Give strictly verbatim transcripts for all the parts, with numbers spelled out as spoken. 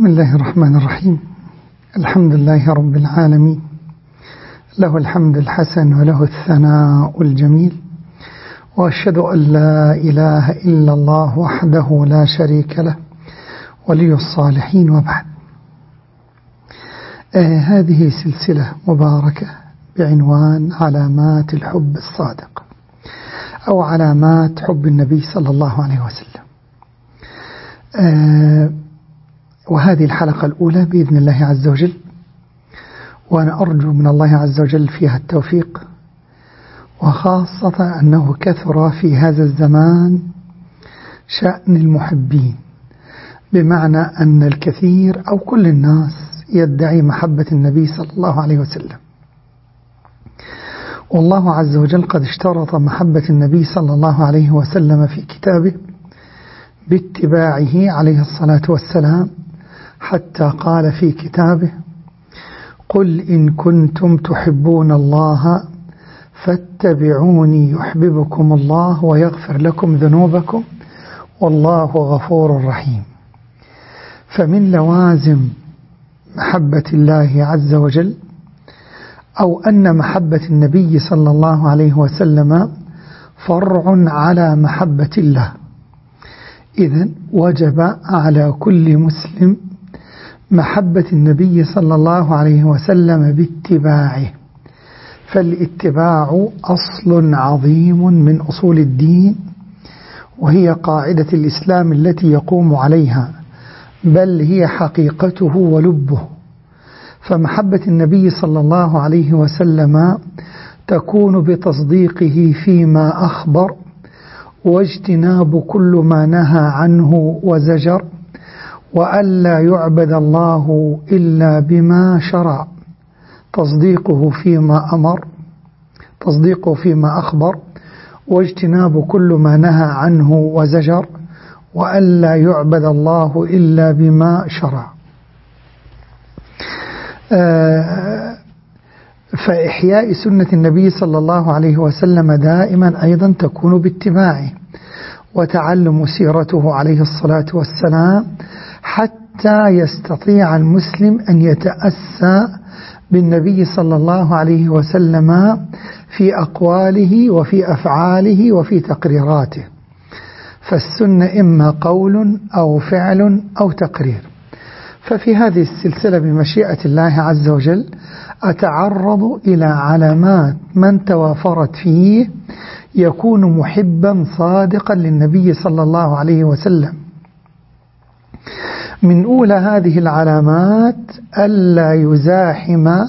بسم الله الرحمن الرحيم. الحمد لله رب العالمين، له الحمد الحسن وله الثناء الجميل، وأشهد أن لا إله إلا الله وحده لا شريك له ولي الصالحين، وبعد. آه هذه سلسلة مباركة بعنوان علامات الحب الصادق أو علامات حب النبي صلى الله عليه وسلم. آه وهذه الحلقة الأولى بإذن الله عز وجل، وأنا أرجو من الله عز وجل فيها التوفيق، وخاصة أنه كثر في هذا الزمان شأن المحبين، بمعنى أن الكثير أو كل الناس يدعي محبة النبي صلى الله عليه وسلم، والله عز وجل قد اشترط محبة النبي صلى الله عليه وسلم في كتابه باتباعه عليه الصلاة والسلام، حتى قال في كتابه: قل إن كنتم تحبون الله فاتبعوني يحببكم الله ويغفر لكم ذنوبكم والله غفور رحيم. فمن لوازم محبة الله عز وجل أو أن محبة النبي صلى الله عليه وسلم فرع على محبة الله، إذن وجب على كل مسلم محبة النبي صلى الله عليه وسلم باتباعه، فالاتباع أصل عظيم من أصول الدين، وهي قاعدة الإسلام التي يقوم عليها، بل هي حقيقته ولبه. فمحبة النبي صلى الله عليه وسلم تكون بتصديقه فيما أخبر، واجتناب كل ما نهى عنه وزجر، وألا يعبد الله إلا بما شرع، تصديقه فيما أمر تصديقه فيما أخبر، واجتناب كل ما نهى عنه وزجر، وألا يعبد الله إلا بما شرع. آه فإحياء سنة النبي صلى الله عليه وسلم دائما أيضا تكون باتباعه وتعلم سيرته عليه الصلاة والسلام، حتى يستطيع المسلم أن يتأسى بالنبي صلى الله عليه وسلم في أقواله وفي أفعاله وفي تقريراته. فالسنة إما قول أو فعل أو تقرير. ففي هذه السلسلة بمشيئة الله عز وجل أتعرض إلى علامات من توافرت فيه يكون محبا صادقا للنبي صلى الله عليه وسلم. من أولى هذه العلامات ألا يزاحم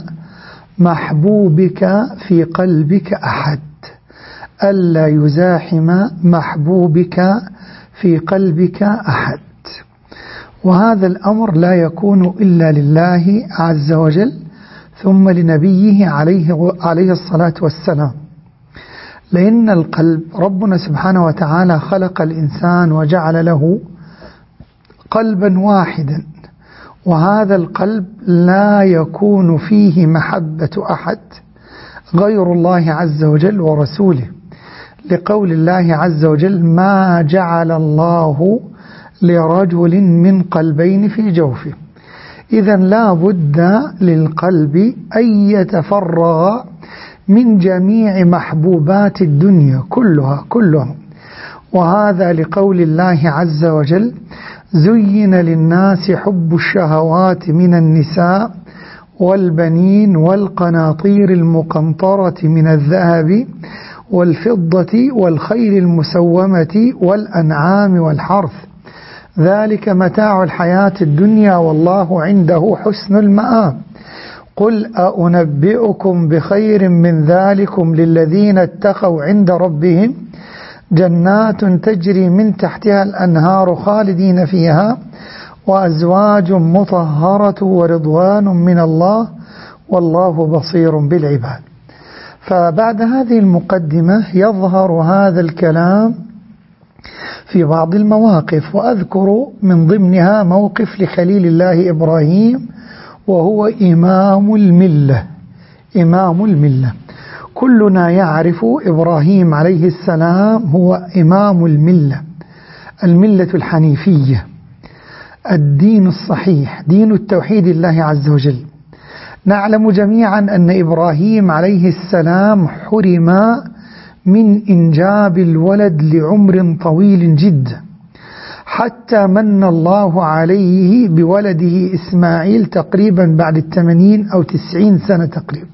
محبوبك في قلبك أحد، ألا يزاحم محبوبك في قلبك أحد، وهذا الأمر لا يكون إلا لله عز وجل ثم لنبيه عليه, عليه الصلاة والسلام، لأن القلب ربنا سبحانه وتعالى خلق الإنسان وجعل له قلبا واحدا، وهذا القلب لا يكون فيه محبة أحد غير الله عز وجل ورسوله، لقول الله عز وجل: ما جعل الله لرجل من قلبين في جوفه. إذن لا بد للقلب أن يتفرغ من جميع محبوبات الدنيا كلها كلها وهذا لقول الله عز وجل: زين للناس حب الشهوات من النساء والبنين والقناطير المقنطرة من الذهب والفضة والخيل المسومة والأنعام والحرث، ذلك متاع الحياة الدنيا والله عنده حسن المآب. قل أنبئكم بخير من ذلكم للذين اتقوا عند ربهم جنات تجري من تحتها الأنهار خالدين فيها وأزواج مطهرة ورضوان من الله والله بصير بالعباد. فبعد هذه المقدمة يظهر هذا الكلام في بعض المواقف، وأذكر من ضمنها موقف لخليل الله إبراهيم، وهو إمام الملة. إمام الملة كلنا يعرف إبراهيم عليه السلام هو إمام الملة، الملة الحنيفية الدين الصحيح دين التوحيد الله عز وجل. نعلم جميعا أن إبراهيم عليه السلام حرم من إنجاب الولد لعمر طويل جدا، حتى من الله عليه بولده إسماعيل تقريبا بعد الثمانين أو تسعين سنة تقريبا.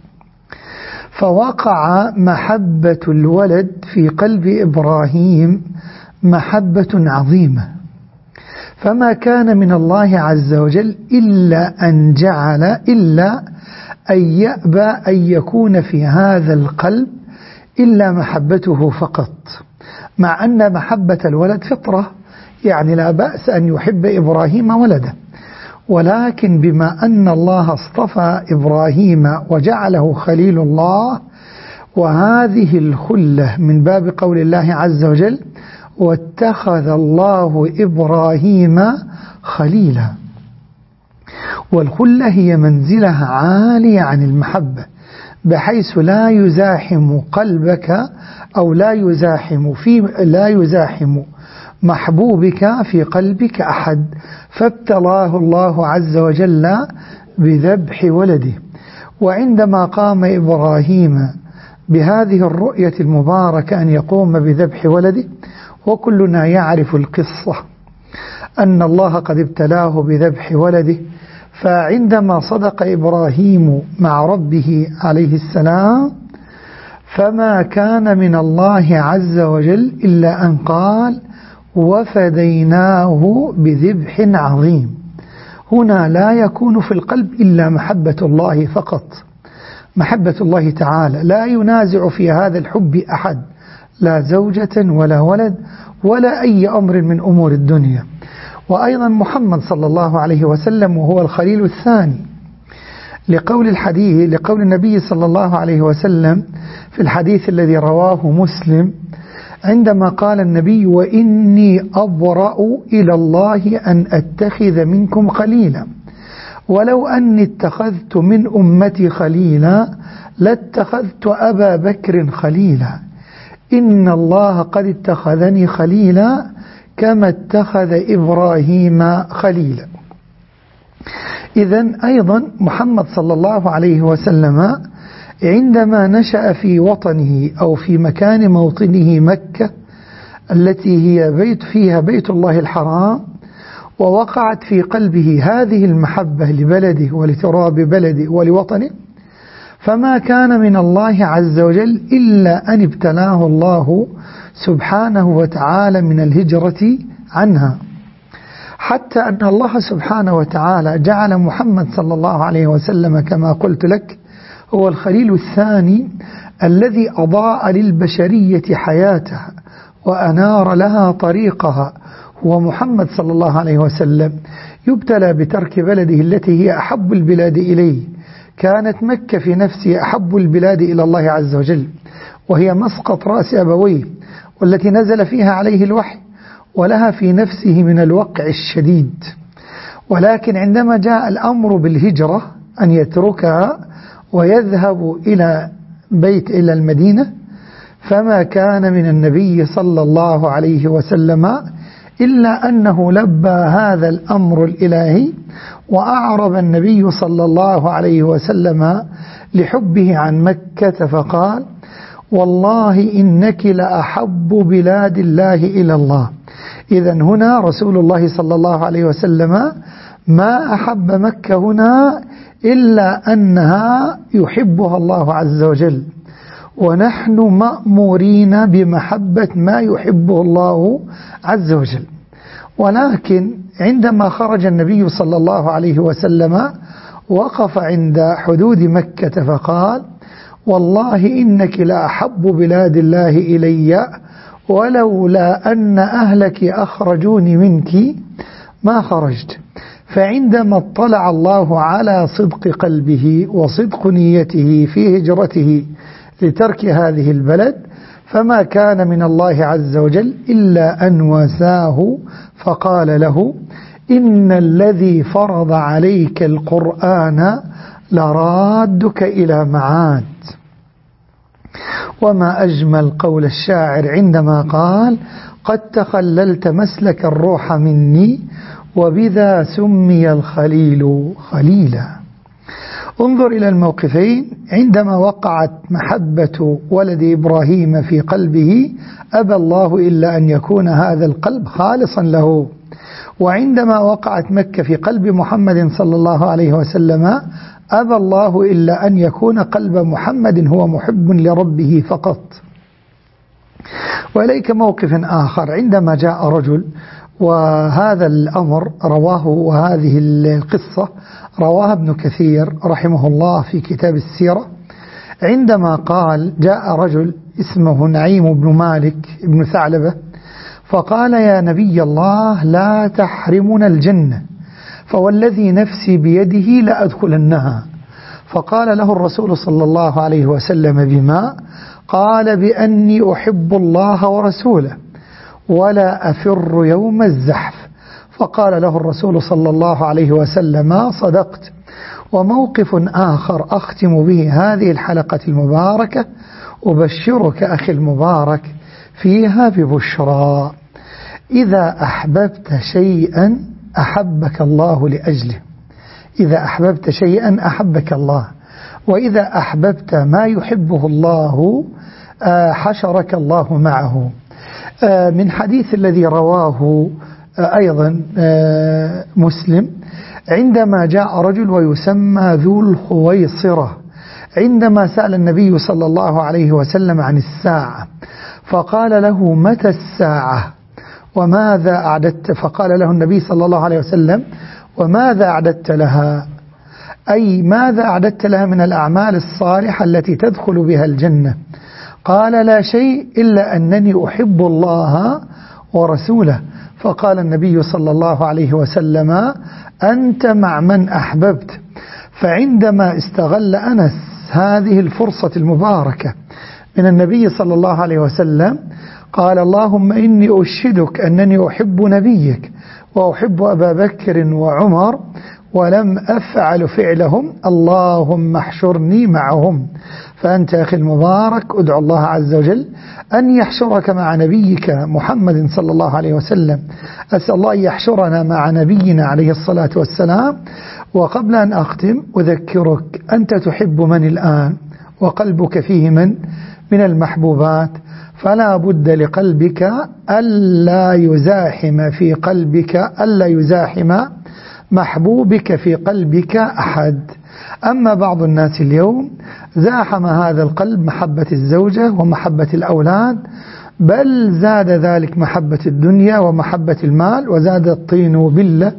فوقع محبة الولد في قلب إبراهيم محبة عظيمة، فما كان من الله عز وجل إلا أن جعل إلا أن يأبى أن يكون في هذا القلب إلا محبته فقط، مع أن محبة الولد فطرة، يعني لا بأس أن يحب إبراهيم ولده، ولكن بما أن الله اصطفى إبراهيم وجعله خليل الله، وهذه الخلة من باب قول الله عز وجل واتخذ الله إبراهيم خليلا. والخلة هي منزلة عالية عن المحبة، بحيث لا يزاحم قلبك أو لا يزاحم في لا يزاحم محبوبك في قلبك أحد. فابتلاه الله عز وجل بذبح ولده. وعندما قام إبراهيم بهذه الرؤية المباركة أن يقوم بذبح ولده، وكلنا يعرف القصة أن الله قد ابتلاه بذبح ولده، فعندما صدق إبراهيم مع ربه عليه السلام فما كان من الله عز وجل إلا أن قال وفديناه بذبح عظيم. هنا لا يكون في القلب إلا محبة الله فقط، محبة الله تعالى، لا ينازع في هذا الحب أحد، لا زوجة ولا ولد ولا أي أمر من أمور الدنيا. وأيضا محمد صلى الله عليه وسلم وهو الخليل الثاني، لقول الحديث لقول النبي صلى الله عليه وسلم في الحديث الذي رواه مسلم عندما قال النبي وإني أبرأ إلى الله أن أتخذ منكم خليلا، ولو أني اتخذت من أمتي خليلا لاتخذت أبا بكر خليلا، إن الله قد اتخذني خليلا كما اتخذ إبراهيم خليلا. إذن أيضا محمد صلى الله عليه وسلم عندما نشأ في وطنه أو في مكان موطنه مكة التي هي بيت فيها بيت الله الحرام، ووقعت في قلبه هذه المحبة لبلده ولتراب بلده ولوطنه، فما كان من الله عز وجل إلا أن ابتلاه الله سبحانه وتعالى من الهجرة عنها، حتى أن الله سبحانه وتعالى جعل محمد صلى الله عليه وسلم كما قلت لك هو الخليل الثاني الذي أضاء للبشرية حياتها وأنار لها طريقها. هو محمد صلى الله عليه وسلم يبتلى بترك بلده التي هي أحب البلاد إليه، كانت مكة في نفسه أحب البلاد إلى الله عز وجل، وهي مسقط رأس أبويه والتي نزل فيها عليه الوحي، ولها في نفسه من الوقع الشديد. ولكن عندما جاء الأمر بالهجرة أن يتركها ويذهب إلى بيت إلى المدينة، فما كان من النبي صلى الله عليه وسلم إلا أنه لبى هذا الأمر الإلهي، وأعرب النبي صلى الله عليه وسلم لحبه عن مكة فقال والله إنك لأحب بلاد الله إلى الله. إذن هنا رسول الله صلى الله عليه وسلم ما أحب مكة هنا إلا أنها يحبها الله عز وجل، ونحن مأمورين بمحبة ما يحبه الله عز وجل. ولكن عندما خرج النبي صلى الله عليه وسلم وقف عند حدود مكة فقال والله إنك لأحب بلاد الله إلي، ولولا أن أهلك أخرجوني منك ما خرجت. فعندما اطلع الله على صدق قلبه وصدق نيته في هجرته لترك هذه البلد، فما كان من الله عز وجل إلا أن وساه فقال له إن الذي فرض عليك القرآن لرادك إلى معاد. وما أجمل قول الشاعر عندما قال قد تخللت مسلك الروح مني وبذا سمي الخليل خليلا. انظر إلى الموقفين. عندما وقعت محبة ولد إبراهيم في قلبه أبى الله إلا أن يكون هذا القلب خالصا له، وعندما وقعت مكة في قلب محمد صلى الله عليه وسلم أبى الله إلا أن يكون قلب محمد هو محب لربه فقط. وإليك موقف آخر، عندما جاء رجل، وهذا الأمر رواه، وهذه القصة رواها ابن كثير رحمه الله في كتاب السيرة، عندما قال جاء رجل اسمه نعيم بن مالك بن ثعلبة فقال يا نبي الله لا تحرمنا الجنة فوالذي نفسي بيده لأدخلنها. فقال له الرسول صلى الله عليه وسلم بما؟ قال بأني أحب الله ورسوله ولا أفر يوم الزحف. فقال له الرسول صلى الله عليه وسلم صدقت. وموقف آخر أختم به هذه الحلقة المباركة، أبشرك أخي المبارك فيها ببشرى: إذا أحببت شيئا أحبك الله لأجله، إذا أحببت شيئا أحبك الله، وإذا أحببت ما يحبه الله حشرك الله معه. من حديث الذي رواه أيضا مسلم، عندما جاء رجل ويسمى ذو الخويصرة، عندما سأل النبي صلى الله عليه وسلم عن الساعة فقال له متى الساعة وماذا أعددت؟ فقال له النبي صلى الله عليه وسلم وماذا أعددت لها؟ أي ماذا أعددت لها من الأعمال الصالحة التي تدخل بها الجنة؟ قال لا شيء إلا أنني أحب الله ورسوله. فقال النبي صلى الله عليه وسلم أنت مع من أحببت. فعندما استغل أنس هذه الفرصة المباركة من النبي صلى الله عليه وسلم قال اللهم إني أشهدك أنني أحب نبيك وأحب أبا بكر وعمر ولم أفعل فعلهم، اللهم احشرني معهم. فأنت أخي المبارك ادعو الله عز وجل أن يحشرك مع نبيك محمد صلى الله عليه وسلم. أسأل الله أن يحشرنا مع نبينا عليه الصلاة والسلام. وقبل أن أختم أذكرك أنت تحب من الآن وقلبك فيه من من المحبوبات، فلا بد لقلبك ألا يزاحم في قلبك ألا يزاحم محبوبك في قلبك أحد. أما بعض الناس اليوم زاحم هذا القلب محبة الزوجة ومحبة الأولاد، بل زاد ذلك محبة الدنيا ومحبة المال، وزاد الطين بالله.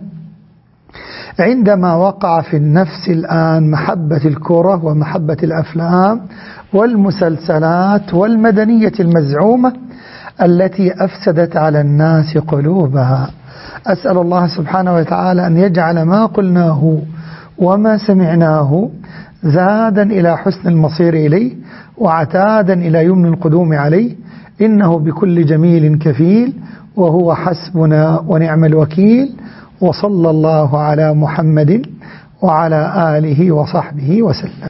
عندما وقع في النفس الآن محبة الكرة ومحبة الأفلام والمسلسلات والمدنية المزعومة التي أفسدت على الناس قلوبها. أسأل الله سبحانه وتعالى أن يجعل ما قلناه وما سمعناه زادا إلى حسن المصير إليه وعتادا إلى يمن القدوم عليه، إنه بكل جميل كفيل وهو حسبنا ونعم الوكيل. وصلى الله على محمد وعلى آله وصحبه وسلم.